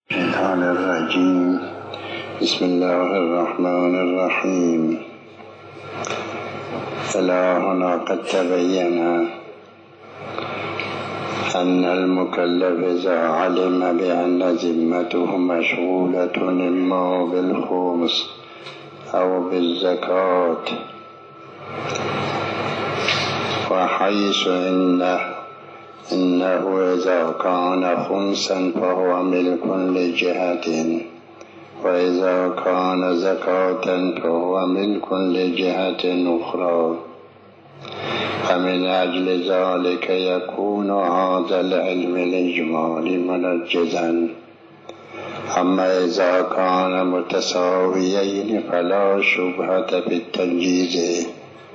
الشيطان الرجيم. بسم الله الرحمن الرحيم. إلهنا قد تبين أن المكلف إذا علم بأن ذمته مشغولة إما بالخمس أو بالزكاة، وحيث إنه إذا كان خمسا فهو ملك لجهة، وإذا كان زكاة فهو ملك لجهة أخرى، فمن أجل ذلك يكون هذا العلم الإجمالي منجزا. أما إذا كان متساويين فلا شبهة في التنجيز،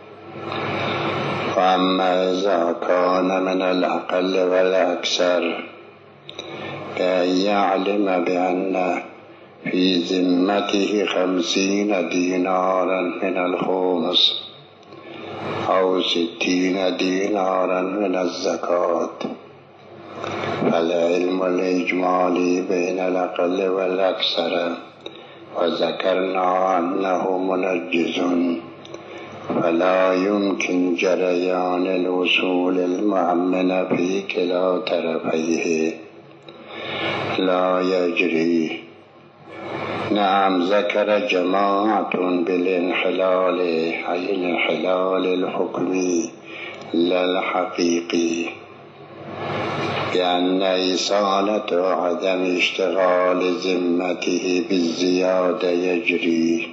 وأما إذا كان من الأقل والأكثر بأن يعلم بأن في ذمته 50 دينارا من الخمس أو 60 دينارا من الزكاة، فالعلم الإجمالي بين الأقل والأكثر، وذكرنا أنه منجز، فلا يمكن جريان الوصول المؤمن في كلا طرفيه، لا يجري. نعم، ذكر جماعة بالانحلال، أي الانحلال الحكمي لا الحقيقي، بأن إصالة عدم اشتغال ذمته بالزيادة يجري،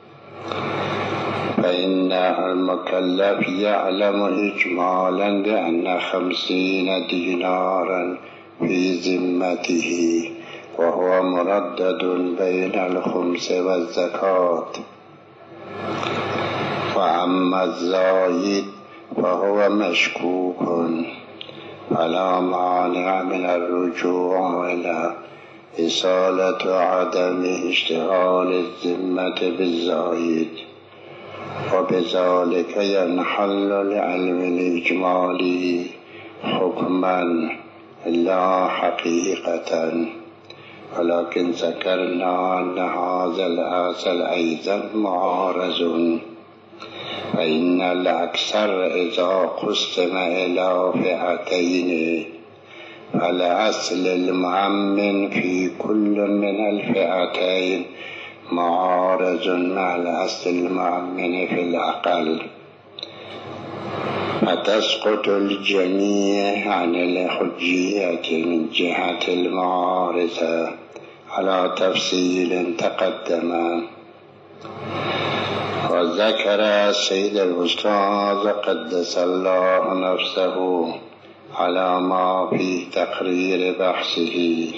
فإن المكلف يعلم إجمالا بأن 50 دينارا في ذمته، وهو مردد بين الخمس والزكاة. وأما الزايد فهو مشكوك، فلا مانع من الرجوع إلى إصالة عدم اشتغال الذمة بالزايد، وبذلك ينحل العلم الإجمالي حكما لا حقيقة. ولكن ذكرنا أن هذا الأصل أيضا معارض، فإن الأكثر إذا قسم إلى فئتين فالأصل المؤمن في كل من الفئتين معارض مع الأصل المؤمن في الأقل، فتسقط الجميع عن الحجية من جهة المعارضة على تفصيل تقدم. وذكر السيد الأستاذ قدس الله نفسه على ما في تقرير بحثه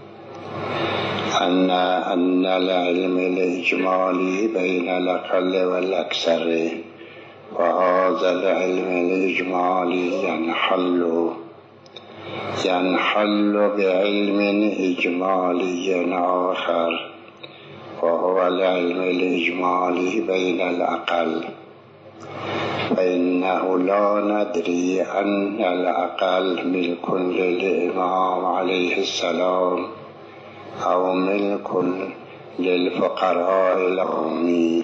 أن العلم الإجمالي بين الأقل والأكثر، وهذا العلم الإجمالي ينحل بعلم إجمالي آخر، وهو العلم الإجمالي بين الأقل، فإنه لا ندري أن الأقل ملك للإمام عليه السلام أو ملك للفقراء العامين،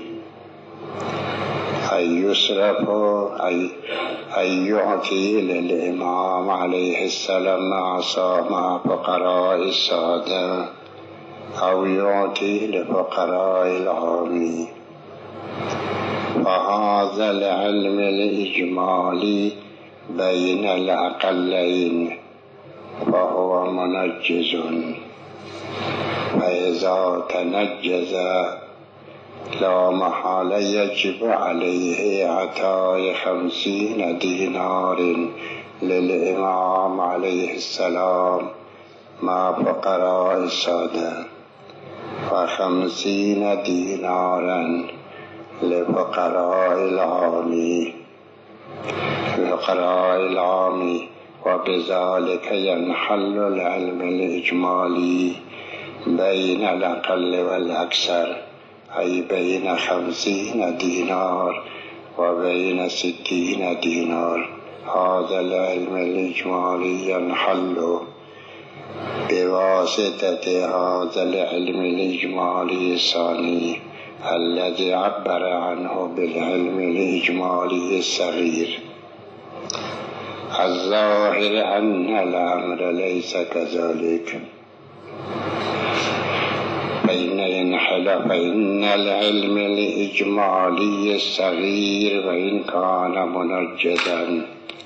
أن يصرف أن يعطي للإمام عليه السلام مع فقراء السادة، أو يعطي لفقراء العامين. فهذا العلم الإجمالي بين الأقلين فهو منجز، فإذا تنجز لا محالة يجب عليه إعطاء 50 دينار للإمام عليه السلام مع فقراء السادة، و50 دينارا لفقراء العامين، وبذلك ينحل العلم الإجمالي بين الأقل والأكثر، أي بين 50 دينار وبين 60 دينار. هذا العلم الإجمالي ينحل بواسطة هذا العلم الإجمالي الثاني الذي عبر عنه بالعلم الإجمالي الصغير. الظاهر أن الأمر ليس كذلك، فإن العلم الإجمالي الصغير وإن كان منجزا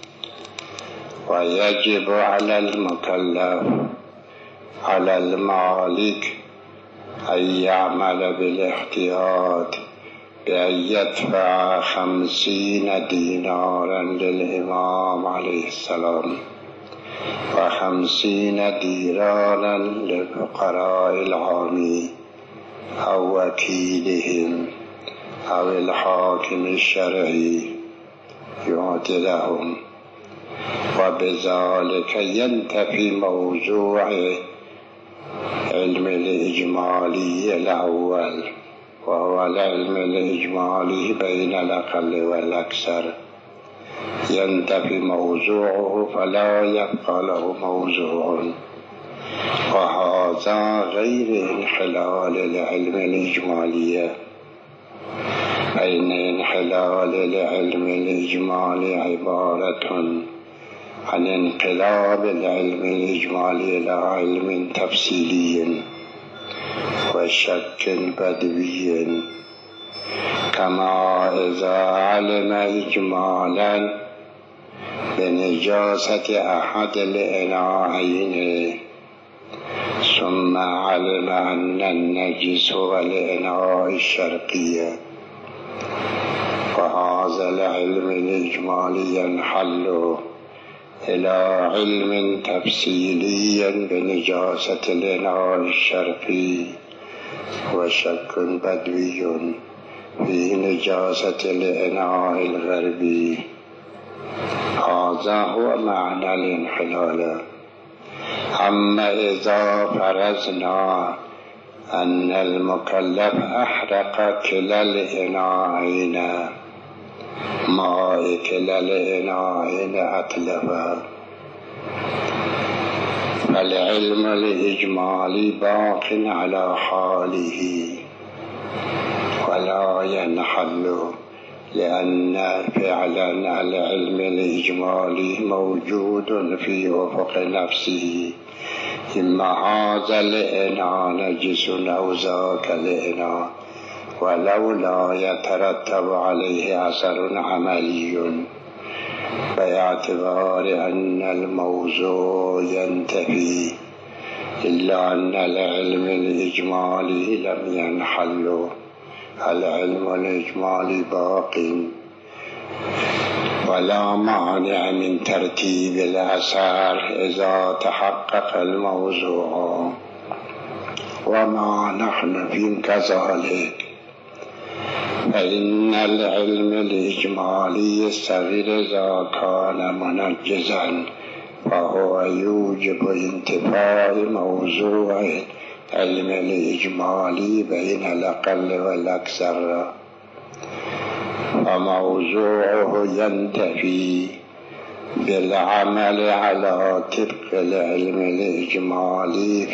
ويجب على المكلف على المالك أن يعمل بالاحتياط بأن يدفع 50 دينارا للإمام عليه السلام و50 دينارا للفقراء العامين أو وكيلهم أو الحاكم الشرعي يعطي لهم، وبذلك ينتفي موضوع علم الإجمالي الأول، وهو العلم الإجمالي بين الأقل والأكثر، ينتفي موضوعه فلا يبقى له موضوع. وهذا غير انحلال العلم الإجمالي، فإن انحلال العلم الإجمالي عبارة عن انقلاب العلم الإجمالي إلى علم تفصيلي وشك بدوي، كما إذا علم إجمالا بنجاسة أحد الإناءين ثم علم أن النجس هو الإناء الشرقي، فهذا العلم الإجمالي ينحل إلى علم تفصيلي بنجاسة الإناء الشرقي وشك بدوي في نجاسة الإناء الغربي. هذا هو معنى الانحلال. أما إذا فرضنا أن المكلف أحرق كلا الإناءين، ماء كلا الإناءين أتلفا، فالعلم الإجمالي باق على حاله ولا ينحل، لأن فعلا العلم الإجمالي موجود في أفق نفسه، إما هذا الإناء نجس أو ذاك الإناء، ولو لا يترتب عليه أثر عملي، باعتبار أن الموضوع ينتفي، إلا أن العلم الإجمالي لم ينحل. العلم الإجمالي باق، ولا مانع من ترتيب الأثار إذا تحقق الموضوع، وما نحن في كذلك. فإن العلم الإجمالي الصغير إذا كان منجزا فهو يوجب انتفاء موضوع العلم الإجمالي بين الأقل والأكثر، فموضوعه ينتفي بالعمل على طبق العلم الإجمالي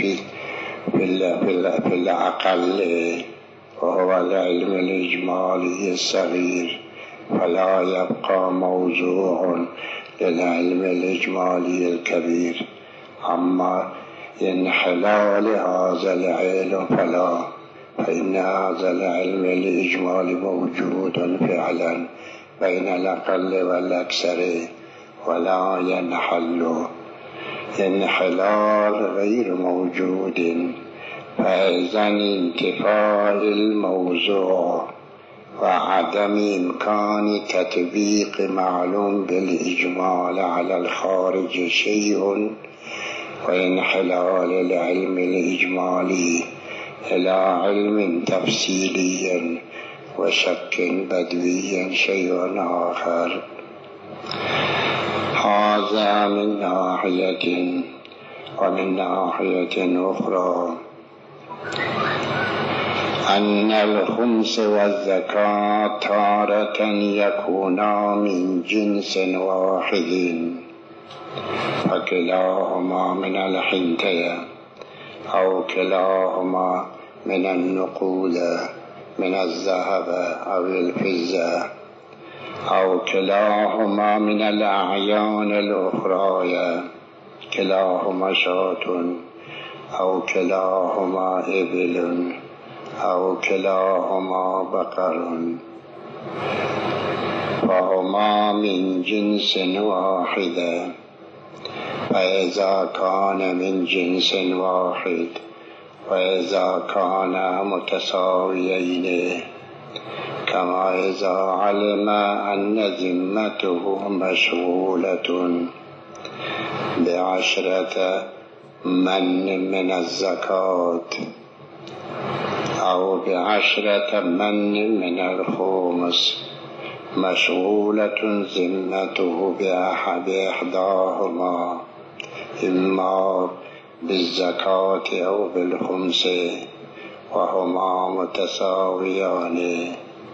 في الأقل، وهو العلم الإجمالي الصغير، فلا يبقى موضوع للعلم الإجمالي الكبير. أما انحلال هذا العلم فلا، فإن هذا العلم الإجمالي موجود فعلا بين الأقل والأكثر ولا ينحل. انحلال غير موجود، فإذا انتفاء الموضوع وعدم إمكان تطبيق معلوم بالإجمال على الخارج شيء، وانحلال العلم الإجمالي إلى علم تفصيلي وشك بدوي شيء آخر. هذا من ناحية، ومن ناحية أخرى أن الخمس والزكاة تارة يكونا من جنس واحد، فكلاهما من الحنطة أو كلاهما من النقود من الذهب أو الفضة أو كلاهما من الأعيان الأخرى كلاهما شاة أو كلاهما إبل أو كلاهما بقر فهما من جنس واحد. فإذا كان من جنس واحد وإذا كان متساويين كما إذا علم أن ذمته مشغولة ب10 من الزكاة أو ب10 من الخمس مشغولة ذمته بإحداهما إما بالزكاة أو بالخمس وهما متساويان.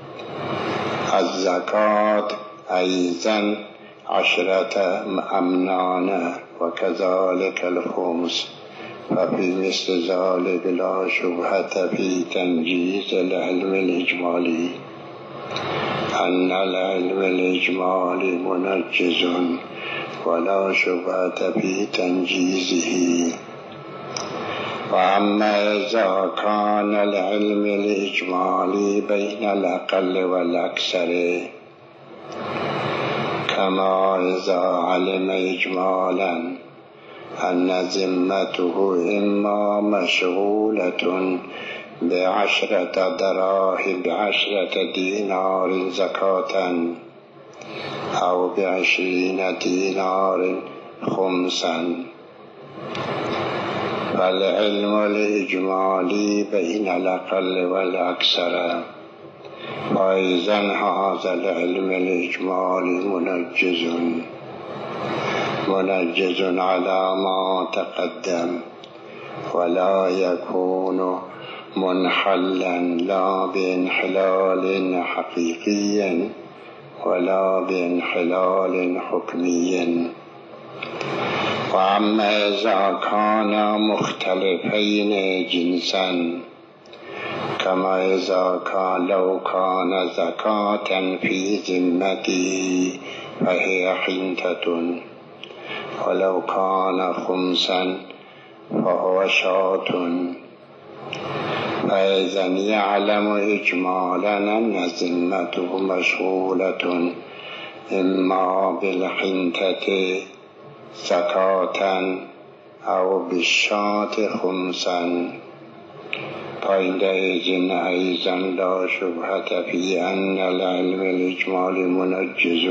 الزكاة أيضا 10 أمنان وكذلك الخمس. ففي مثل ذلك لا شبهة في تنجيز العلم الإجمالي أن العلم الإجمالي منجز ولا شبهة في تنجيزه. وأما إذا كان العلم الإجمالي بين الأقل والأكثر كما إذا علم إجمالا أن ذمته إما مشغولة ب10 دراهم ب10 دينار زكاة أو ب20 دينار خمسا. فالعلم الإجمالي بين الأقل والأكثر. فإذا هذا العلم الإجمالي منجز على ما تقدم ولا يكون منحلا لا بانحلال حقيقي ولا بانحلال حكمي. وأما إذا كان مختلفين جنسا كما إذا كان لو كان زكاة في ذمته فهي حنطة ولو كان خمسا فهو شاة. فإذا يعلم إجمالا أن ذمته مشغولة إما بالحنطة زكاة أو بالشاة خمسا فعندئذ أيضا لا شبهة في أن العلم الإجمالي منجز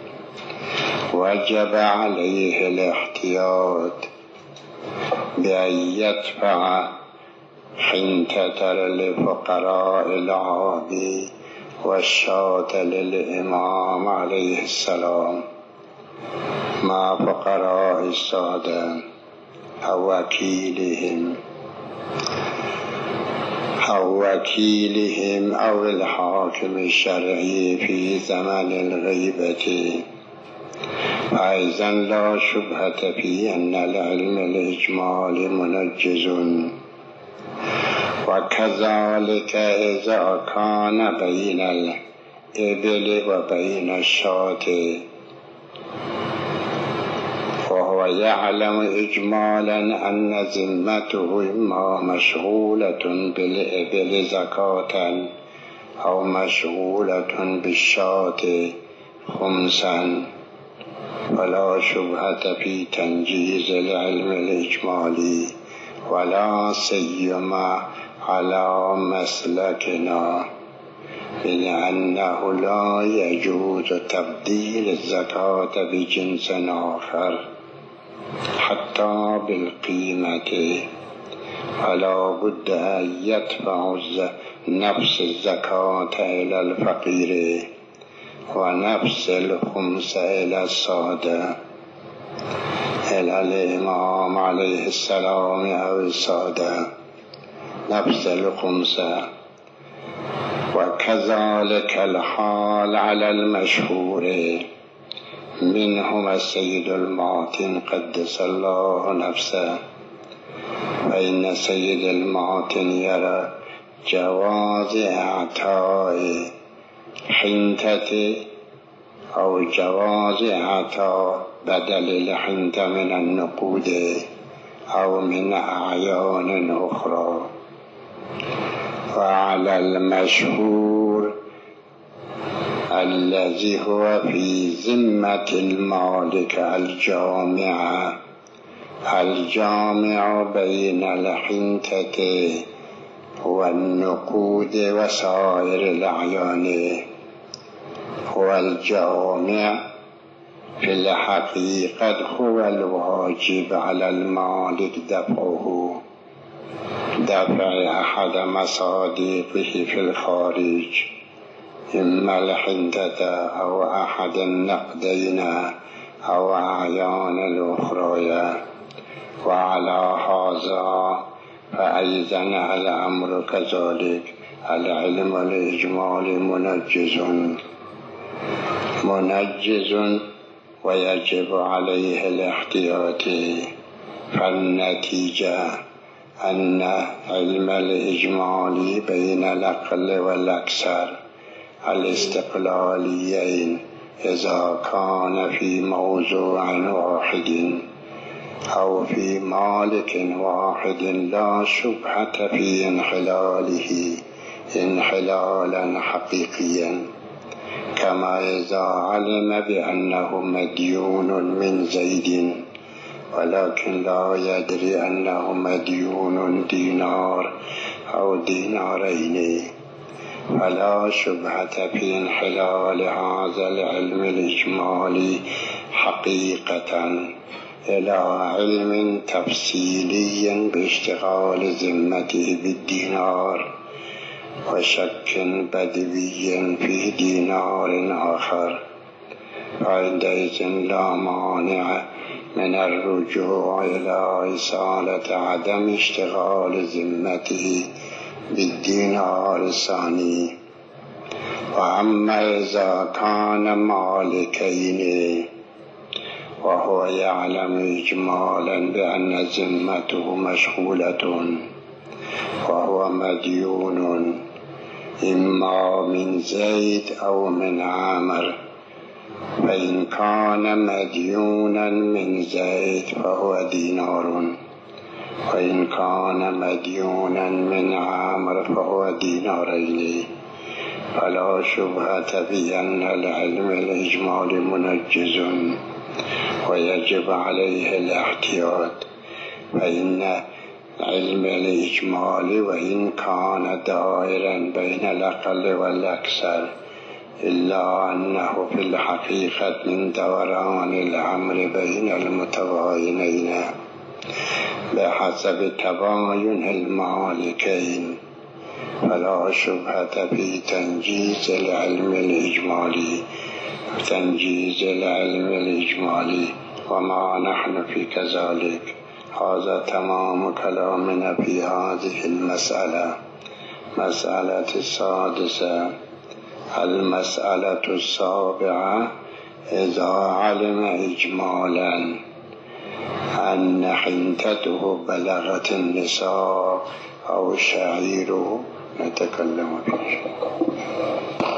وجب عليه الاحتياط بأن يدفع حنطة للفقراء العادي والشاة للإمام عليه السلام مع فقراء السادة أو وكيلهم أو الحاكم الشرعي في زمن الغيبة. أيضا لا شبهة في أن العلم الإجمالي منجز. وكذلك إذا كان بين الإبل وبين الشاة وهو يعلم إجمالا أن ذمته إما مشغولة بالإبل زكاة أو مشغولة بالشاة خمسا فلا شبهة في تنجيز العلم الإجمالي ولا سيما على مسلكنا من أنه لا يجوز تبديل الزكاة بجنس آخر حتى بالقيمة فلا بد أن يدفع نفس الزكاة إلى الفقير ونفس الخمس إلى السادة إلى الإمام عليه السلام أو السادة نفس الخمس. وكذلك الحال على المشهور منهم السيد المعتن قدس الله نفسه. فإن سيد المعتن يرى جواز اعطاء حنطة أو جواز اعطاء بدل الحنطة من النقود أو من أعيان أخرى. وعلى المشهور الذي هو في ذمة المالك الجامع بين الحنطة والنقود وسائر الأعيان، هو الجامع في الحقيقة هو الواجب على المالك دفع أحد مصادقه في الخارج، إما الحنطة أو أحد النقدين أو أعيان الأخرى. وعلى هذا فأيضا الأمر كذلك. العلم الإجمالي منجز ويجب عليه الاحتياط. فالنتيجة أن علم الإجمالي بين الأقل والأكثر الاستقلاليين إذا كان في موضوع واحد أو في مالك واحد لا شبهة في انحلاله انحلالا حقيقيا، كما إذا علم بأنه مديون من زيد ولكن لا يدري أنه مديون دينار أو دينارين، فلا شبهة في انحلال هذا العلم الإجمالي حقيقة إلى علم تفصيلي باشتغال ذمته بالدينار وشك بدوي في دينار آخر. فعندئذ لا مانع من الرجوع إلى إصالة عدم اشتغال ذمته بالدينار الثاني. وأما إذا كان مالكين وهو يعلم إجمالا بأن ذمته مشغولة وهو مديون إما من زيد أو من عامر، فإن كان مديونا من زيد فهو دينار، وإن كان مديونا من عامر فهو دينارين، فلا شبهة بأن العلم الإجمالي منجز ويجب عليه الاحتياط. فإن علم الإجمال وإن كان دائرا بين الأقل والأكثر إلا أنه في الحقيقة من دوران الأمر بين المتباينين بحسب تباين المالكين، فلا شبهة في تنجيز العلم الإجمالي وما نحن في كذلك. هذا تمام كلامنا في هذه المسألة. مسألة السادسة. المسألة السابعة: إذا علم إجمالا أن حنطته بلغت النصاب أو شعيره، نتكلم فيه.